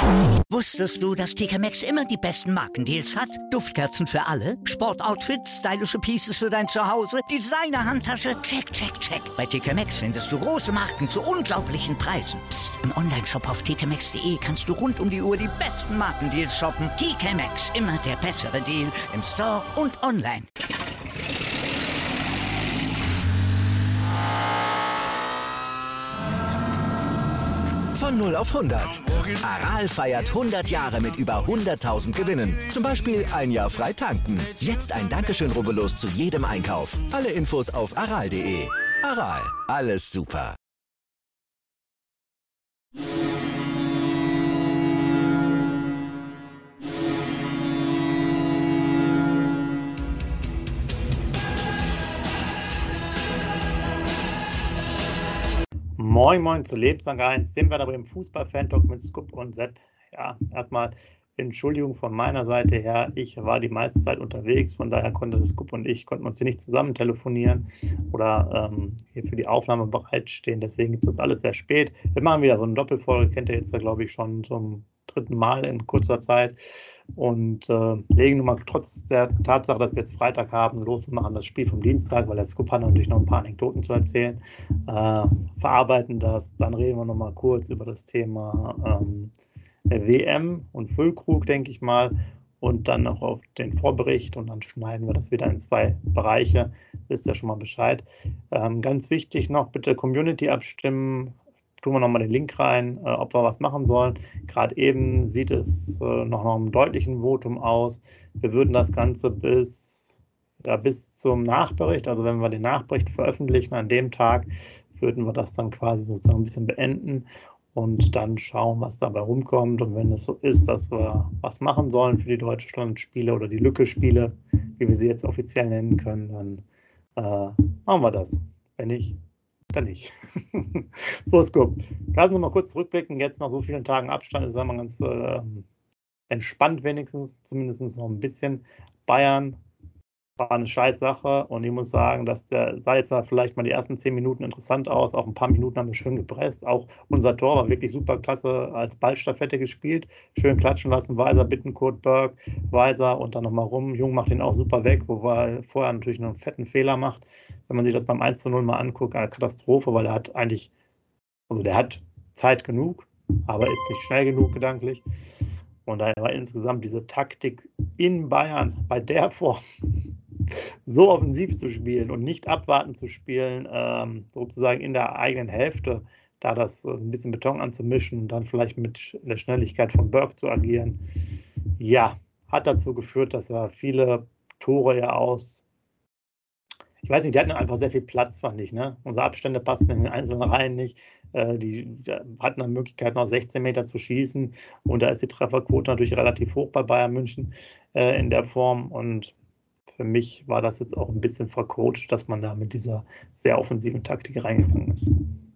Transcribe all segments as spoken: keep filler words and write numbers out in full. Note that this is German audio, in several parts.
Wusstest du, dass T K Maxx immer die besten Markendeals hat? Duftkerzen für alle, Sportoutfits, stylische Pieces für dein Zuhause, Designer-Handtasche, check, check, check. Bei T K Maxx findest du große Marken zu unglaublichen Preisen. Psst. Im Onlineshop auf t k maxx punkt d e kannst du rund um die Uhr die besten Markendeals shoppen. T K Maxx, immer der bessere Deal im Store und online. Von null auf hundert. Aral feiert hundert Jahre mit über hunderttausend Gewinnen. Zum Beispiel ein Jahr frei tanken. Jetzt ein Dankeschön, rubbellos zu jedem Einkauf. Alle Infos auf aral punkt de. Aral, alles super. Moin Moin zu Lebenslang eins, sind wir aber im Fußball-Fan-Talk mit Scoop und Sepp. Ja, erstmal Entschuldigung von meiner Seite her, ich war die meiste Zeit unterwegs, von daher konnte das Scoop und ich, konnten uns hier nicht zusammen telefonieren oder ähm, hier für die Aufnahme bereitstehen, deswegen gibt es das alles sehr spät. Wir machen wieder so eine Doppelfolge, kennt ihr jetzt da glaube ich schon zum dritten Mal in kurzer Zeit und äh, legen nun mal trotz der Tatsache, dass wir jetzt Freitag haben, los und machen das Spiel vom Dienstag, weil der Scoop hat natürlich noch ein paar Anekdoten zu erzählen, äh, verarbeiten das, dann reden wir noch mal kurz über das Thema ähm, W M und Füllkrug, denke ich mal, und dann noch auf den Vorbericht und dann schneiden wir das wieder in zwei Bereiche, wisst ihr schon mal Bescheid. Ähm, ganz wichtig noch, bitte Community abstimmen, tun wir nochmal den Link rein, äh, ob wir was machen sollen. Gerade eben sieht es äh, noch nach einem deutlichen Votum aus. Wir würden das Ganze bis, ja, bis zum Nachbericht, also wenn wir den Nachbericht veröffentlichen an dem Tag, würden wir das dann quasi sozusagen ein bisschen beenden und dann schauen, was dabei rumkommt. Und wenn es so ist, dass wir was machen sollen für die Deutschland-Spiele oder die Lücke-Spiele, wie wir sie jetzt offiziell nennen können, dann äh, machen wir das. Wenn nicht, dann nicht. So ist gut. Lassen Sie mal kurz zurückblicken. Jetzt nach so vielen Tagen Abstand ist es mal ganz äh, entspannt wenigstens, zumindest noch ein bisschen. Bayern war eine scheiß Sache und ich muss sagen, dass der sah jetzt vielleicht mal die ersten zehn Minuten interessant aus, auch ein paar Minuten haben wir schön gepresst, auch unser Tor war wirklich super klasse als Ballstaffette gespielt, schön klatschen lassen, Weiser, Bittencourt, Berg, Weiser und dann nochmal rum, Jung macht den auch super weg, wobei er vorher natürlich noch einen fetten Fehler macht, wenn man sich das beim eins zu null mal anguckt, eine Katastrophe, weil er hat eigentlich, also der hat Zeit genug, aber ist nicht schnell genug gedanklich. Und daher war insgesamt diese Taktik in Bayern bei der Form so offensiv zu spielen und nicht abwarten zu spielen, ähm, sozusagen in der eigenen Hälfte, da das äh, ein bisschen Beton anzumischen und dann vielleicht mit der Schnelligkeit von Berg zu agieren. Ja, hat dazu geführt, dass er viele Tore ja aus, ich weiß nicht, die hatten einfach sehr viel Platz, fand ich. Ne? Unsere Abstände passten in den einzelnen Reihen nicht. Äh, die, die hatten eine Möglichkeit, noch sechzehn Meter zu schießen. Und da ist die Trefferquote natürlich relativ hoch bei Bayern München äh, in der Form. Und für mich war das jetzt auch ein bisschen vercoacht, dass man da mit dieser sehr offensiven Taktik reingegangen ist.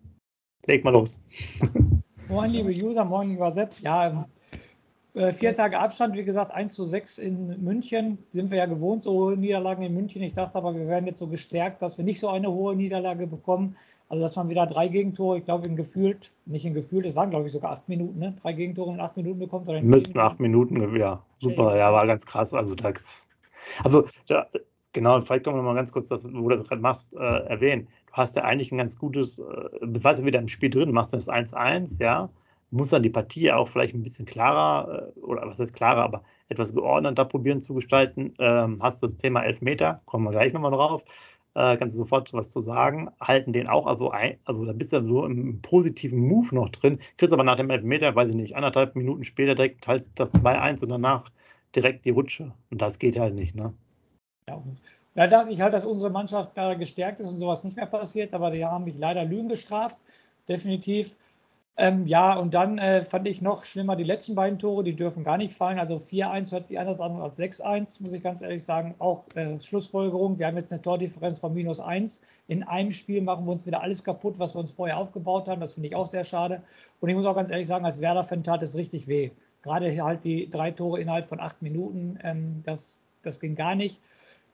Leg mal los. Moin, liebe User, moin, lieber Sepp. Ja, äh, vier Tage Abstand, wie gesagt, eins zu sechs in München. Sind wir ja gewohnt, so hohe Niederlagen in München. Ich dachte aber, wir werden jetzt so gestärkt, dass wir nicht so eine hohe Niederlage bekommen. Also, dass man wieder drei Gegentore, ich glaube, in gefühlt, nicht in gefühlt, es waren, glaube ich, sogar acht Minuten, ne? Drei Gegentore in acht Minuten bekommt. Oder in Müssten acht Minuten, ja, super, ja, war ganz krass. Also, das, also da, genau, vielleicht können wir noch mal ganz kurz, das, wo du das gerade machst, äh, erwähnen. Du hast ja eigentlich ein ganz gutes, äh, du warst ja wieder im Spiel drin, du machst das eins eins, ja, muss dann die Partie auch vielleicht ein bisschen klarer, äh, oder was heißt klarer, aber etwas geordneter probieren zu gestalten. Ähm, hast das Thema Elfmeter, kommen wir gleich nochmal drauf, äh, kannst du sofort was zu sagen, halten den auch, also, ein, also da bist du ja so im positiven Move noch drin, kriegst aber nach dem Elfmeter, weiß ich nicht, anderthalb Minuten später direkt halt das zwei eins und danach direkt die Rutsche. Und das geht halt nicht, ne? Ja, da dachte ich halt, dass unsere Mannschaft da gestärkt ist und sowas nicht mehr passiert, aber die haben mich leider Lügen gestraft, definitiv. Ähm, ja, und dann äh, fand ich noch schlimmer die letzten beiden Tore, die dürfen gar nicht fallen. Also vier eins hört sich anders an als sechs eins, muss ich ganz ehrlich sagen. Auch äh, Schlussfolgerung, wir haben jetzt eine Tordifferenz von minus eins. In einem Spiel machen wir uns wieder alles kaputt, was wir uns vorher aufgebaut haben. Das finde ich auch sehr schade. Und ich muss auch ganz ehrlich sagen, als Werder-Fan tat es richtig weh. Gerade halt die drei Tore innerhalb von acht Minuten, ähm, das, das ging gar nicht.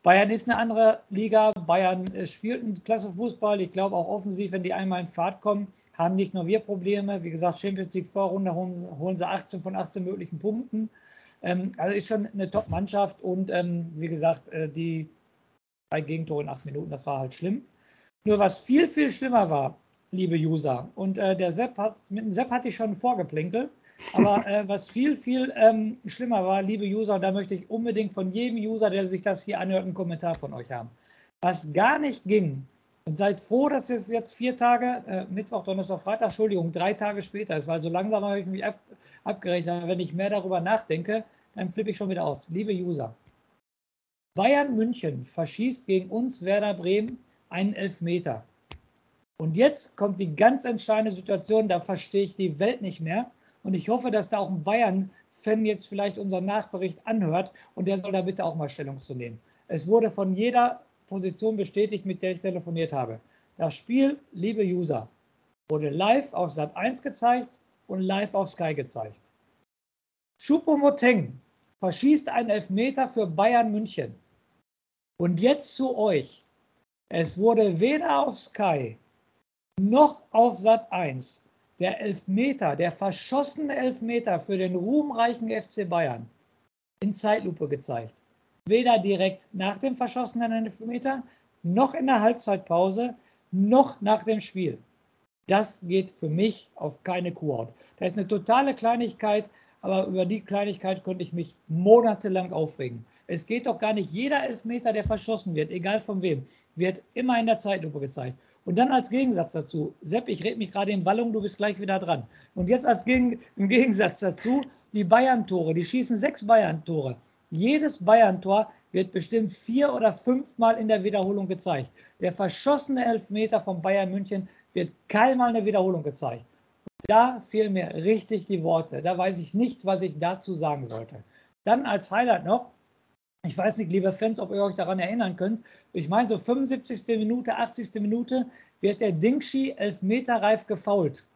Bayern ist eine andere Liga. Bayern spielt einen klasse Fußball. Ich glaube auch offensiv, wenn die einmal in Fahrt kommen, haben nicht nur wir Probleme. Wie gesagt, Champions League Vorrunde holen, holen sie achtzehn von achtzehn möglichen Punkten. Ähm, also ist schon eine Top-Mannschaft und ähm, wie gesagt, äh, die drei Gegentore in acht Minuten, das war halt schlimm. Nur was viel, viel schlimmer war, liebe User, und äh, der Sepp hat, mit dem Sepp hatte ich schon vorgeplänkelt, aber äh, was viel, viel ähm, schlimmer war, liebe User, und da möchte ich unbedingt von jedem User, der sich das hier anhört, einen Kommentar von euch haben. Was gar nicht ging, und seid froh, dass es jetzt vier Tage, äh, Mittwoch, Donnerstag, Freitag, Entschuldigung, drei Tage später ist, weil so langsam habe ich mich ab, abgerechnet, aber wenn ich mehr darüber nachdenke, dann flippe ich schon wieder aus. Liebe User, Bayern München verschießt gegen uns Werder Bremen einen Elfmeter. Und jetzt kommt die ganz entscheidende Situation, da verstehe ich die Welt nicht mehr. Und ich hoffe, dass da auch ein Bayern-Fan jetzt vielleicht unseren Nachbericht anhört und der soll da bitte auch mal Stellung zu nehmen. Es wurde von jeder Position bestätigt, mit der ich telefoniert habe. Das Spiel, liebe User, wurde live auf Sat eins gezeigt und live auf Sky gezeigt. Choupo-Moting verschießt einen Elfmeter für Bayern München. Und jetzt zu euch. Es wurde weder auf Sky noch auf Sat eins der Elfmeter, der verschossene Elfmeter für den ruhmreichen F C Bayern in Zeitlupe gezeigt. Weder direkt nach dem verschossenen Elfmeter, noch in der Halbzeitpause, noch nach dem Spiel. Das geht für mich auf keine Kuhhaut. Das ist eine totale Kleinigkeit, aber über die Kleinigkeit könnte ich mich monatelang aufregen. Es geht doch gar nicht, jeder Elfmeter, der verschossen wird, egal von wem, wird immer in der Zeitlupe gezeigt. Und dann als Gegensatz dazu, Sepp, ich rede mich gerade in Wallung, du bist gleich wieder dran. Und jetzt als Gegen, im Gegensatz dazu, die Bayern-Tore, die schießen sechs Bayern-Tore. Jedes Bayern-Tor wird bestimmt vier oder fünfmal in der Wiederholung gezeigt. Der verschossene Elfmeter von Bayern München wird keinmal in der Wiederholung gezeigt. Da fehlen mir richtig die Worte. Da weiß ich nicht, was ich dazu sagen sollte. Dann als Highlight noch, ich weiß nicht, liebe Fans, ob ihr euch daran erinnern könnt, ich meine so fünfundsiebzigste Minute, achtzigste Minute wird der Dingschi elfmeterreif gefoult.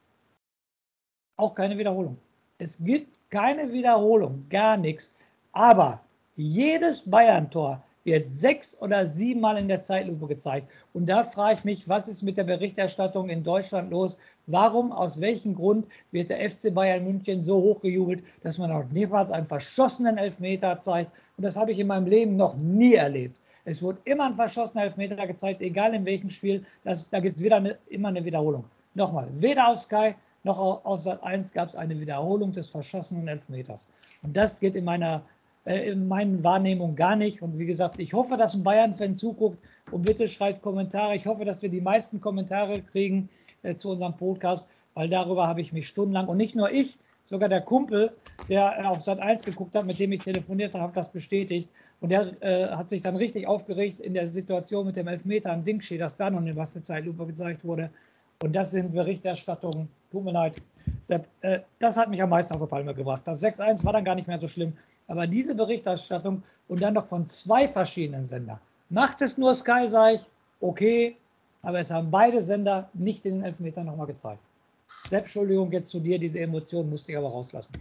Auch keine Wiederholung. Es gibt keine Wiederholung, gar nichts. Aber jedes Bayern-Tor wird sechs oder siebenmal in der Zeitlupe gezeigt. Und da frage ich mich, was ist mit der Berichterstattung in Deutschland los? Warum, aus welchem Grund wird der F C Bayern München so hochgejubelt, dass man auch niemals einen verschossenen Elfmeter zeigt? Und das habe ich in meinem Leben noch nie erlebt. Es wurde immer ein verschossener Elfmeter gezeigt, egal in welchem Spiel. Das, da gibt es wieder eine, immer eine Wiederholung. Nochmal, weder auf Sky noch auf Sat eins gab es eine Wiederholung des verschossenen Elfmeters. Und das geht in meiner in meinen Wahrnehmungen gar nicht. Und wie gesagt, ich hoffe, dass ein Bayern-Fan zuguckt und bitte schreibt Kommentare. Ich hoffe, dass wir die meisten Kommentare kriegen äh, zu unserem Podcast, weil darüber habe ich mich stundenlang, und nicht nur ich, sogar der Kumpel, der äh, auf Sat eins geguckt hat, mit dem ich telefoniert habe, hat das bestätigt. Und der äh, hat sich dann richtig aufgeregt in der Situation mit dem Elfmeter am Dingschi, das dann und in was der Zeitlupe gezeigt wurde. Und das sind Berichterstattungen, tut mir leid, Sepp, äh, das hat mich am meisten auf die Palme gebracht. Das sechs eins war dann gar nicht mehr so schlimm. Aber diese Berichterstattung und dann noch von zwei verschiedenen Sendern. Macht es nur Sky, sage ich, okay, aber es haben beide Sender nicht den Elfmeter nochmal gezeigt. Sepp, Entschuldigung, jetzt zu dir, diese Emotionen musste ich aber rauslassen.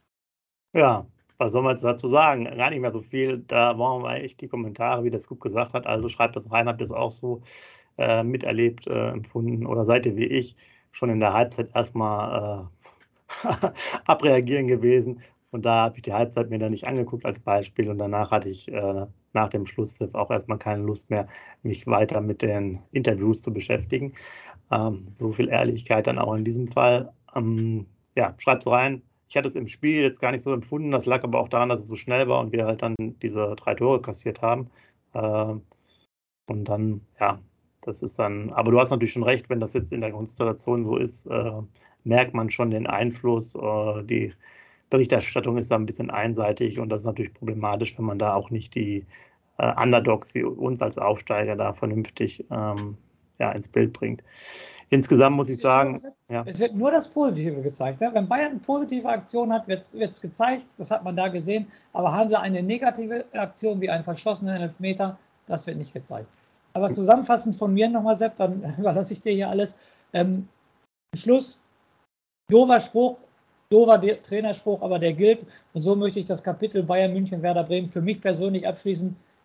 Ja, was soll man jetzt dazu sagen? Gar nicht mehr so viel. Da waren wir echt die Kommentare, wie der Scoop gesagt hat. Also schreibt das rein, habt ihr es auch so äh, miterlebt, äh, empfunden oder seid ihr wie ich schon in der Halbzeit erstmal äh, abreagieren gewesen. Und da habe ich die Halbzeit mir dann nicht angeguckt als Beispiel. Und danach hatte ich äh, nach dem Schlusspfiff auch erstmal keine Lust mehr, mich weiter mit den Interviews zu beschäftigen. Ähm, so viel Ehrlichkeit dann auch in diesem Fall. Ähm, ja, schreibt es rein. Ich hatte es im Spiel jetzt gar nicht so empfunden. Das lag aber auch daran, dass es so schnell war und wir halt dann diese drei Tore kassiert haben. Äh, und dann, ja, das ist dann, aber du hast natürlich schon recht, wenn das jetzt in der Konstellation so ist, äh, merkt man schon den Einfluss. Äh, die Berichterstattung ist da ein bisschen einseitig und das ist natürlich problematisch, wenn man da auch nicht die äh, Underdogs wie uns als Aufsteiger da vernünftig ähm, ja, ins Bild bringt. Insgesamt muss ich sagen, ja. Es wird nur das Positive gezeigt. Ne? Wenn Bayern eine positive Aktion hat, wird es gezeigt. Das hat man da gesehen. Aber haben sie eine negative Aktion wie einen verschossenen Elfmeter, das wird nicht gezeigt. Aber zusammenfassend von mir nochmal, Sepp, dann überlasse ich dir hier alles. Ähm, Schluss, doofer Spruch, doofer Trainerspruch, aber der gilt. Und so möchte ich das Kapitel Bayern München, Werder Bremen für mich persönlich abschließen.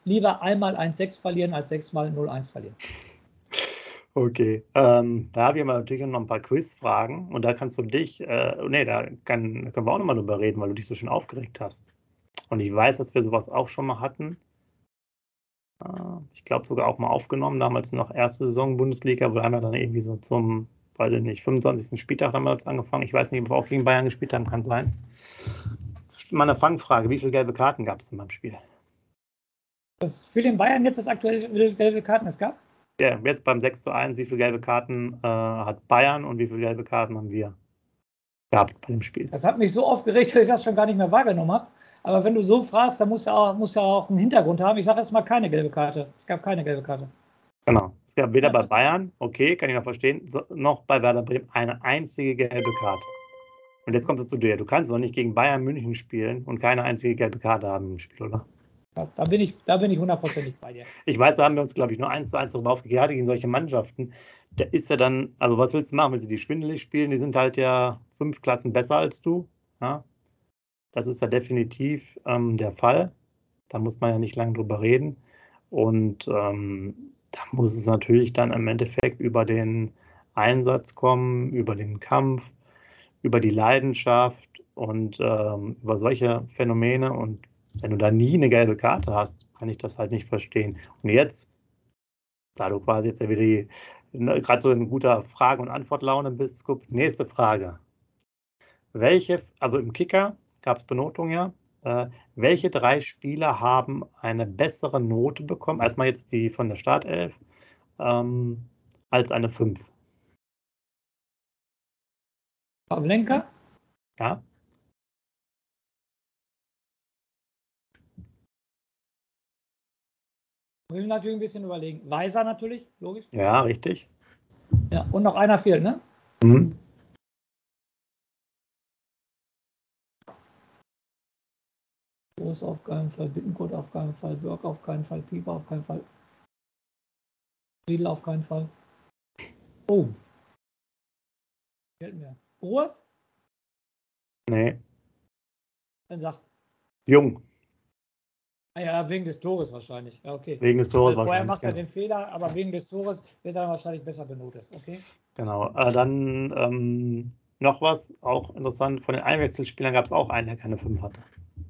lieber einmal eins sechs verlieren, als sechsmal null eins verlieren. Okay, ähm, da habe ich aber natürlich noch ein paar Quizfragen und da kannst du dich, äh, nee, da kann, können wir auch nochmal drüber reden, weil du dich so schön aufgeregt hast. Und ich weiß, dass wir sowas auch schon mal hatten. Äh, ich glaube sogar auch mal aufgenommen, damals noch erste Saison Bundesliga, wir haben ja dann irgendwie so zum, weiß ich nicht, fünfundzwanzigsten Spieltag damals angefangen. Ich weiß nicht, ob wir auch gegen Bayern gespielt haben, kann sein. Das ist mal eine Fangfrage, wie viele gelbe Karten gab es denn beim Spiel? Das für den Bayern jetzt das aktuelle gelbe Karten es gab? Ja, jetzt beim sechs zu eins, wie viele gelbe Karten äh, hat Bayern und wie viele gelbe Karten haben wir gehabt bei dem Spiel? Das hat mich so aufgeregt, dass ich das schon gar nicht mehr wahrgenommen habe. Aber wenn du so fragst, dann muss ja auch, muss ja auch einen Hintergrund haben. Ich sage jetzt mal keine gelbe Karte. Es gab keine gelbe Karte. Genau. Es gab weder bei Bayern, okay, kann ich noch verstehen, so, noch bei Werder Bremen eine einzige gelbe Karte. Und jetzt kommt es zu dir. Du kannst doch nicht gegen Bayern München spielen und keine einzige gelbe Karte haben im Spiel, oder? Ja, da bin ich, da bin ich hundertprozentig bei dir. Ich weiß, da haben wir uns, glaube ich, nur eins zu eins darüber aufgeklärt, gegen solche Mannschaften. Da ist ja dann, also was willst du machen, wenn sie die schwindelig spielen? Die sind halt ja fünf Klassen besser als du. Ja? Das ist ja definitiv ähm, der Fall. Da muss man ja nicht lange drüber reden. Und ähm, da muss es natürlich dann im Endeffekt über den Einsatz kommen, über den Kampf, über die Leidenschaft und ähm, über solche Phänomene. Und wenn du da nie eine gelbe Karte hast, kann ich das halt nicht verstehen. Und jetzt, da du quasi jetzt ja wieder gerade so in guter Frage- und Antwortlaune bist, Scoop, nächste Frage. Welche, also im Kicker gab es Benotung ja, äh, welche drei Spieler haben eine bessere Note bekommen, erstmal jetzt die von der Startelf, ähm, als eine fünf? Pavlenka? Ja. Ich will natürlich ein bisschen überlegen. Weiser natürlich, logisch. Ja, richtig. Ja, und noch einer fehlt, ne? Mhm. Groß auf keinen Fall, Bittencourt auf keinen Fall, Börk auf keinen Fall, Pieper auf keinen Fall, Riedl auf keinen Fall. Oh. Fehlt mir. Groß? Nee. Dann sag. Jung. Ah ja, wegen des Tores wahrscheinlich. Ja, okay. Wegen des Tores Weil vorher wahrscheinlich. macht er genau. den Fehler, aber wegen des Tores wird er wahrscheinlich besser benotet. Okay. Genau. Äh, dann ähm, noch was, auch interessant, von den Einwechselspielern gab es auch einen, der keine fünf hatte.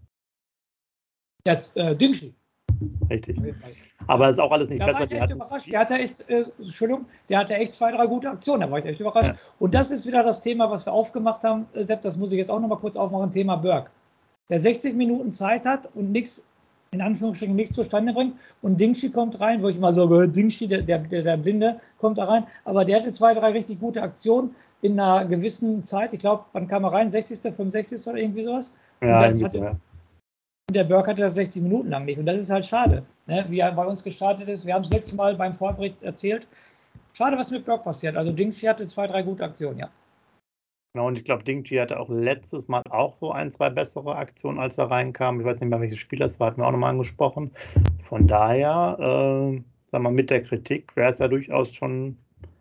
Jetzt, äh, Dingschi. Richtig. Aber es ist auch alles nicht Da besser. war ich Die echt hatten, überrascht. Der hatte echt, äh, Entschuldigung, der hatte echt zwei, drei gute Aktionen. Da war ich echt überrascht. Ja. Und das ist wieder das Thema, was wir aufgemacht haben. Äh, Sepp, das muss ich jetzt auch noch mal kurz aufmachen. Thema Börk. Der sechzig Minuten Zeit hat und nichts, in Anführungsstrichen, nichts zustande bringt. Und Dingschi kommt rein, wo ich mal so gehört, Dingschi, der, der, der Blinde, kommt da rein. Aber der hatte zwei, drei richtig gute Aktionen in einer gewissen Zeit. Ich glaube, wann kam er rein? sechzigsten, fünfundsechzigsten oder irgendwie sowas? ja, Und das irgendwie hatte, so, ja. der Börk hatte das sechzig Minuten lang nicht. Und das ist halt schade, ne? Wie er bei uns gestartet ist. Wir haben es letztes Mal beim Vorbericht erzählt. Schade, was mit Börk passiert. Also Dingschi hatte zwei, drei gute Aktionen, ja. Genau, und ich glaube, Dingchi hatte auch letztes Mal auch so ein, zwei bessere Aktionen, als er reinkam. Ich weiß nicht mehr, welches Spiel das war, hatten wir auch nochmal angesprochen. Von daher, äh, sagen wir, mit der Kritik wäre es ja durchaus schon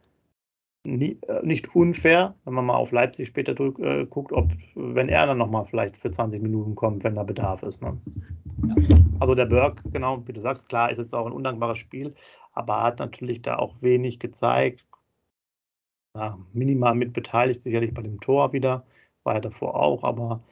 nie, äh, nicht unfair, wenn man mal auf Leipzig später drück, äh, guckt, ob, wenn er dann nochmal vielleicht für zwanzig Minuten kommt, wenn da Bedarf ist. Ne? Ja. Also der Börk, genau, wie du sagst, klar, ist jetzt auch ein undankbares Spiel, aber er hat natürlich da auch wenig gezeigt. Ja, minimal mit beteiligt, sicherlich bei dem Tor wieder, war er davor auch, aber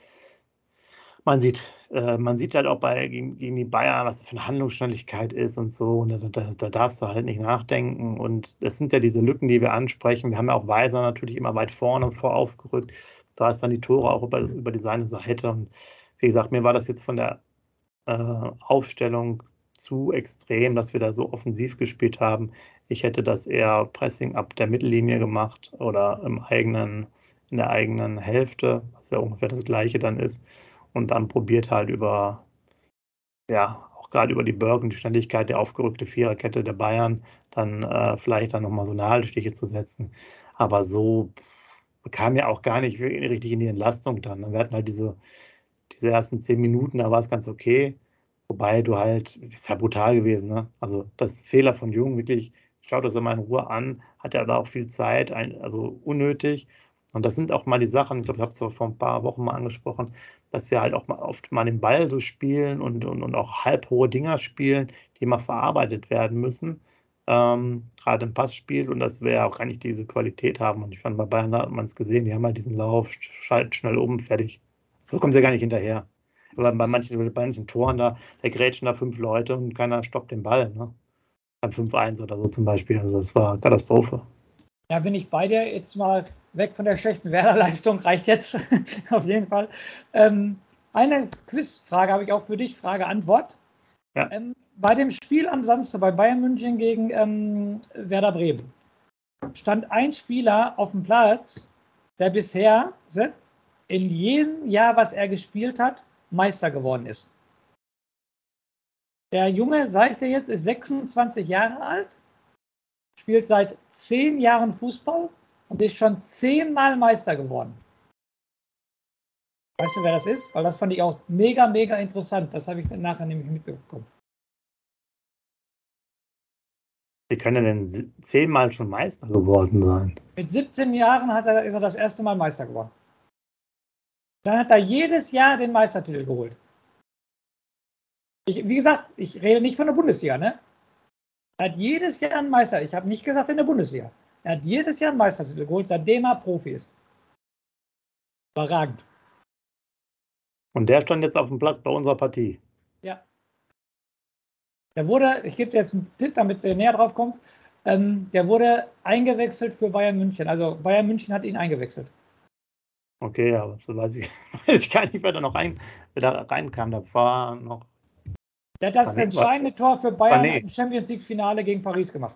man sieht, äh, man sieht halt auch bei, gegen, gegen die Bayern, was das für eine Handlungsschnelligkeit ist und so, und da, da, da darfst du halt nicht nachdenken, und das sind ja diese Lücken, die wir ansprechen. Wir haben ja auch Weiser natürlich immer weit vorne vor aufgerückt, da ist dann die Tore auch über, über die seine Seite, und wie gesagt, mir war das jetzt von der äh, Aufstellung zu extrem, dass wir da so offensiv gespielt haben. Ich hätte das eher Pressing ab der Mittellinie gemacht oder im eigenen, in der eigenen Hälfte, was ja ungefähr das Gleiche dann ist. Und dann probiert halt über, ja, auch gerade über die Börk und die Schnelligkeit der aufgerückte Viererkette der Bayern, dann äh, vielleicht dann nochmal so eine Haltestiche zu setzen. Aber so bekam ja auch gar nicht richtig in die Entlastung dann. Wir hatten halt diese, diese ersten zehn Minuten, da war es ganz okay. Wobei du halt, ist ja brutal gewesen, ne? Also das Fehler von Jung, wirklich, schaut das immer in Ruhe an, hat er da auch viel Zeit, ein, also unnötig. Und das sind auch mal die Sachen, ich glaube, ich habe es vor ein paar Wochen mal angesprochen, dass wir halt auch mal oft mal den Ball so spielen und, und, und auch halbhohe Dinger spielen, die mal verarbeitet werden müssen, ähm, gerade im Passspiel, und dass wir ja auch gar nicht diese Qualität haben. Und ich fand, bei Bayern hat man es gesehen, die haben halt diesen Lauf, schalten schnell um, fertig. So kommen sie ja gar nicht hinterher. Aber bei manchen, bei manchen Toren, da, da grätschen da fünf Leute und keiner stoppt den Ball. Ne? Beim fünf eins oder so zum Beispiel. Also das war Katastrophe. Ja, bin ich bei dir. Jetzt mal weg von der schlechten Werder-Leistung, reicht jetzt auf jeden Fall. Ähm, eine Quizfrage habe ich auch für dich, Frage-Antwort. Ja. Ähm, bei dem Spiel am Samstag bei Bayern München gegen ähm, Werder Bremen stand ein Spieler auf dem Platz, der bisher Sepp, in jedem Jahr, was er gespielt hat, Meister geworden ist. Der Junge, sage ich dir jetzt, ist sechsundzwanzig Jahre alt, spielt seit zehn Jahren Fußball und ist schon zehnmal Meister geworden. Weißt du, wer das ist? Weil das fand ich auch mega, mega interessant. Das habe ich dann nachher nämlich mitbekommen. Wie kann er denn zehnmal schon Meister geworden sein? Mit siebzehn Jahren hat er, ist er das erste Mal Meister geworden. Dann hat er jedes Jahr den Meistertitel geholt. Ich, wie gesagt, ich rede nicht von der Bundesliga, ne? Er hat jedes Jahr einen Meister. Ich habe nicht gesagt in der Bundesliga. Er hat jedes Jahr einen Meistertitel geholt, seitdem er Profi ist. Überragend. Und der stand jetzt auf dem Platz bei unserer Partie. Ja. Der wurde, ich gebe dir jetzt einen Tipp, damit ihr näher drauf kommt, ähm, der wurde eingewechselt für Bayern München. Also Bayern München hat ihn eingewechselt. Okay, aber so weiß ich, weiß ich gar nicht, wer da noch rein, wer da reinkam. Da war noch. Der hat das entscheidende Tor für Bayern Mané. im Champions League Finale gegen Paris gemacht.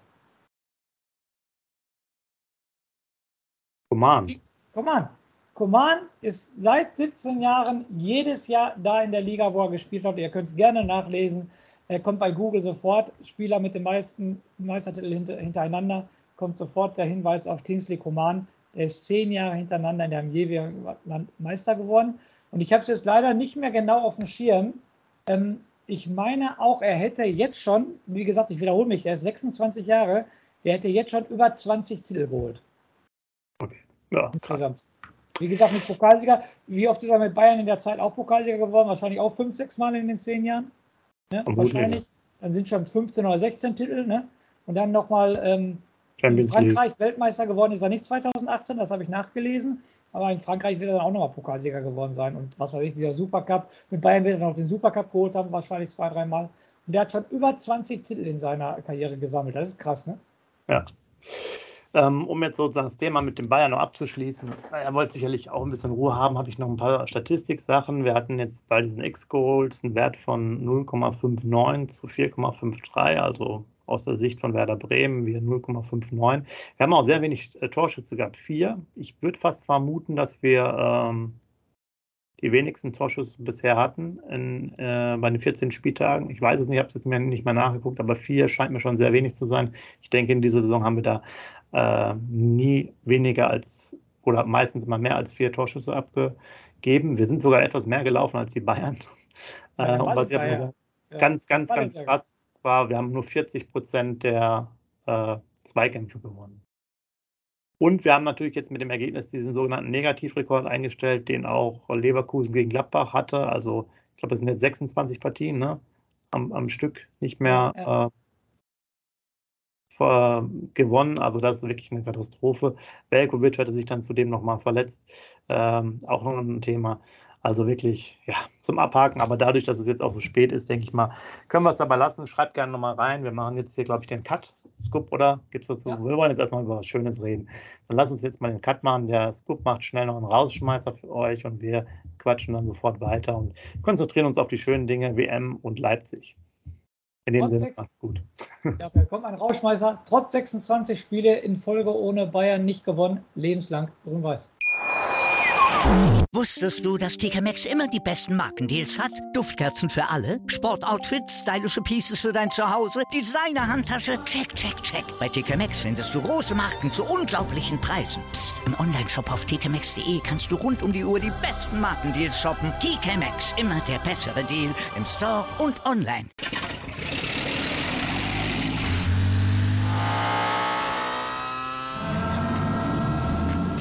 Coman. Coman. Coman ist seit siebzehn Jahren jedes Jahr da in der Liga, wo er gespielt hat. Ihr könnt es gerne nachlesen. Er kommt bei Google sofort. Spieler mit den meisten Meistertiteln hinter, hintereinander. Kommt sofort der Hinweis auf Kingsley Coman. Der ist zehn Jahre hintereinander in dem jeweiligen Land Meister geworden. Und ich habe es jetzt leider nicht mehr genau auf dem Schirm. Ähm, ich meine auch, er hätte jetzt schon, wie gesagt, ich wiederhole mich, er ist sechsundzwanzig Jahre, der hätte jetzt schon über zwanzig Titel geholt. Okay. Ja, insgesamt. Krass. Wie gesagt, mit Pokalsieger. Wie oft ist er mit Bayern in der Zeit auch Pokalsieger geworden? Wahrscheinlich auch fünf, sechs Mal in den zehn Jahren. Ne? Wahrscheinlich. Dann sind schon fünfzehn oder sechzehn Titel. Ne? Und dann nochmal ähm, in Frankreich Weltmeister geworden ist er nicht zweitausendachtzehn, das habe ich nachgelesen. Aber in Frankreich wird er dann auch nochmal Pokalsieger geworden sein. Und was weiß ich, dieser Supercup. Mit Bayern wird er noch den Supercup geholt haben, wahrscheinlich zwei, dreimal. Und der hat schon über zwanzig Titel in seiner Karriere gesammelt. Das ist krass, ne? Ja. Um jetzt sozusagen das Thema mit dem Bayern noch abzuschließen, er wollte sicherlich auch ein bisschen Ruhe haben, habe ich noch ein paar Statistiksachen. Wir hatten jetzt bei diesen X-Goals einen Wert von null Komma neunundfünfzig zu vier Komma dreiundfünfzig, also aus der Sicht von Werder Bremen wir null Komma neunundfünfzig. Wir haben auch sehr wenig äh, Torschütze gehabt, vier. Ich würde fast vermuten, dass wir ähm, die wenigsten Torschüsse bisher hatten in, äh, bei den vierzehn Spieltagen. Ich weiß es nicht, ich habe es jetzt mir nicht mehr nachgeguckt, aber vier scheint mir schon sehr wenig zu sein. Ich denke, in dieser Saison haben wir da äh, nie weniger als oder meistens mal mehr als vier Torschüsse abgegeben. Wir sind sogar etwas mehr gelaufen als die Bayern. Ja, äh, und was ich ja, ja. ganz, ganz, ganz krass war, wir haben nur vierzig Prozent der äh, Zweikämpfe gewonnen. Und wir haben natürlich jetzt mit dem Ergebnis diesen sogenannten Negativrekord eingestellt, den auch Leverkusen gegen Gladbach hatte. Also ich glaube, es sind jetzt sechsundzwanzig Partien, ne? am, am Stück nicht mehr ja, ja. Äh, gewonnen. Also das ist wirklich eine Katastrophe. Veljković hatte sich dann zudem nochmal verletzt. Ähm, auch noch ein Thema. Also wirklich, ja, zum Abhaken. Aber dadurch, dass es jetzt auch so spät ist, denke ich mal, können wir es dabei lassen. Schreibt gerne nochmal rein. Wir machen jetzt hier, glaube ich, den Cut. Scoop, oder? Gibt es dazu? Ja. Wir wollen jetzt erstmal über was Schönes reden. Dann lass uns jetzt mal den Cut machen. Der Scoop macht schnell noch einen Rausschmeißer für euch und wir quatschen dann sofort weiter und konzentrieren uns auf die schönen Dinge W M und Leipzig. In dem Sinne, macht's gut. Ja, da kommt ein Rausschmeißer. Trotz sechsundzwanzig Spiele in Folge ohne Bayern nicht gewonnen. Lebenslang grün-weiß. Wusstest du, dass T K Maxx immer die besten Markendeals hat? Duftkerzen für alle, Sportoutfits, stylische Pieces für dein Zuhause, Designer-Handtasche, check, check, check. Bei T K Maxx findest du große Marken zu unglaublichen Preisen. Psst. Im Onlineshop auf t k maxx punkt de kannst du rund um die Uhr die besten Markendeals shoppen. T K Maxx, immer der bessere Deal im Store und online.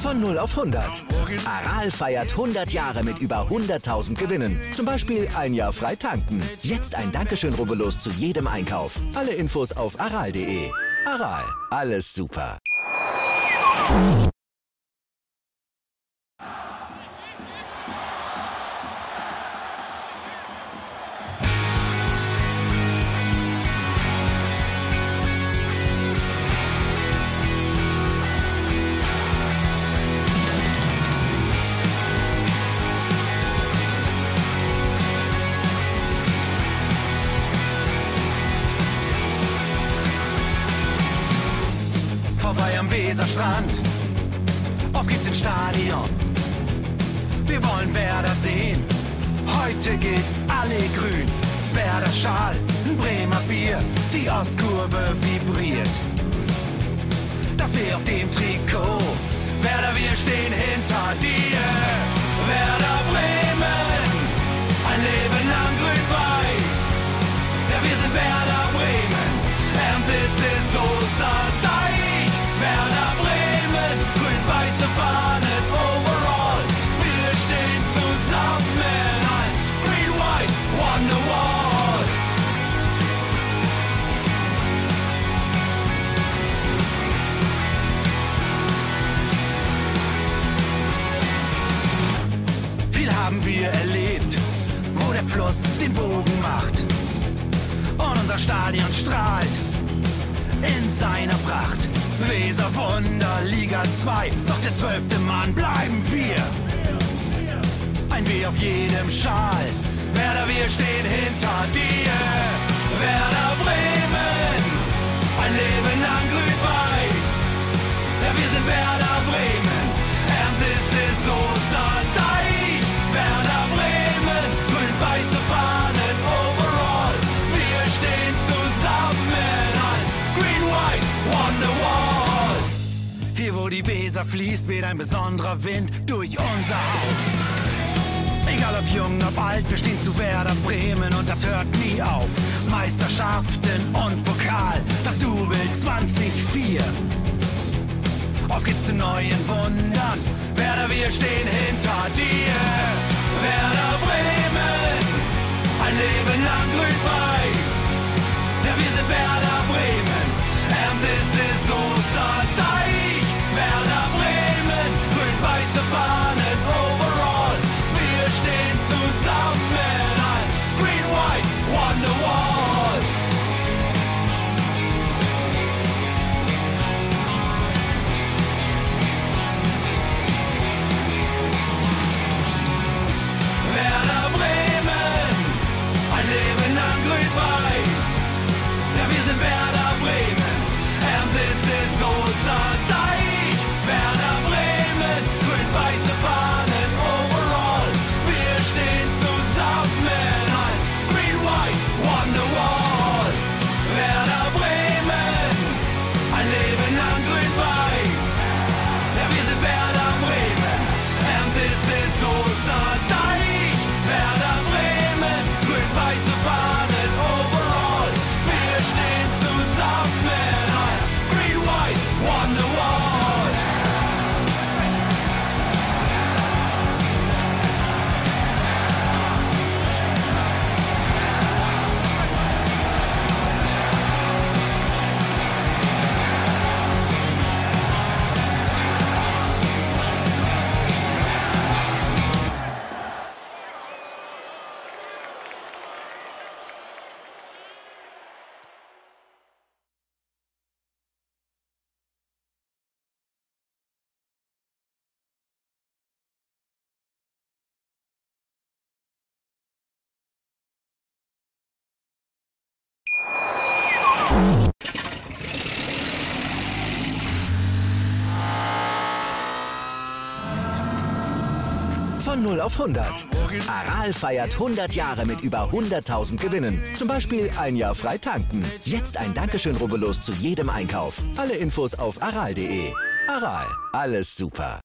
Von null auf hundert. Aral feiert hundert Jahre mit über hunderttausend Gewinnen. Zum Beispiel ein Jahr frei tanken. Jetzt ein Dankeschön, rubbellos zu jedem Einkauf. Alle Infos auf aral punkt de. Aral, alles super. Vorbei am Weserstrand, auf geht's ins Stadion. Wir wollen Werder sehen, heute geht alle grün. Werder Schal, ein Bremer Bier, die Ostkurve vibriert. Das weh auf dem Trikot, Werder, wir stehen hinter dir. Werder Bremen, ein Leben lang grün-weiß. Ja, wir sind Werder Bremen, and this is Osterdeich. Werder Bremen, grün-weiße Fahnen overall. Wir stehen zusammen als Green White Wonderwall. Viel haben wir erlebt, wo der Fluss den Bogen macht. Und unser Stadion strahlt in seiner Pracht. Weser Wunder, Liga zwei, doch der zwölfte Mann bleiben wir. Ein W auf jedem Schal, Werder, wir stehen hinter dir. Werder Bremen, ein Leben lang grün-weiß. Ja, wir sind Werder Bremen, and this is Osterdeich. Werder Bremen, grün-weiße Fahnen overall. Wir stehen zusammen als Green White Wonderwall. Hier wo die Weser fließt, weht ein besonderer Wind durch unser Haus. Egal ob jung, ob alt, wir stehen zu Werder Bremen und das hört nie auf. Meisterschaften und Pokal, das Double zwanzig vier. Auf geht's zu neuen Wundern, Werder, wir stehen hinter dir. Werder Bremen, ein Leben lang grün-weiß. Ja, wir sind Werder Bremen, and this is Osterdeich. Werder Bremen, grün-weiße Fahnen overall. Wir stehen zusammen als Green White Wonderwall. Werder Bremen, ein Leben lang grün-weiß. Ja, wir sind Werder Bremen, and this is Osterdeich. Werder Bremen, grün-weiße Fahnen overall. Wir stehen zusammen als Green White Wonderwall. Werder Bremen, ein Leben lang grün-weiß. Ja, wir sind Werder Bremen, and this is Osterdeich. Werder Bremen, grün-weiße Fahnen overall. Wir stehen zusammen als Green White Wonderwall. Von null auf hundert. Aral feiert hundert Jahre mit über hunderttausend Gewinnen. Zum Beispiel ein Jahr frei tanken. Jetzt ein Dankeschön, rubbellos zu jedem Einkauf. Alle Infos auf aral punkt de. Aral, alles super.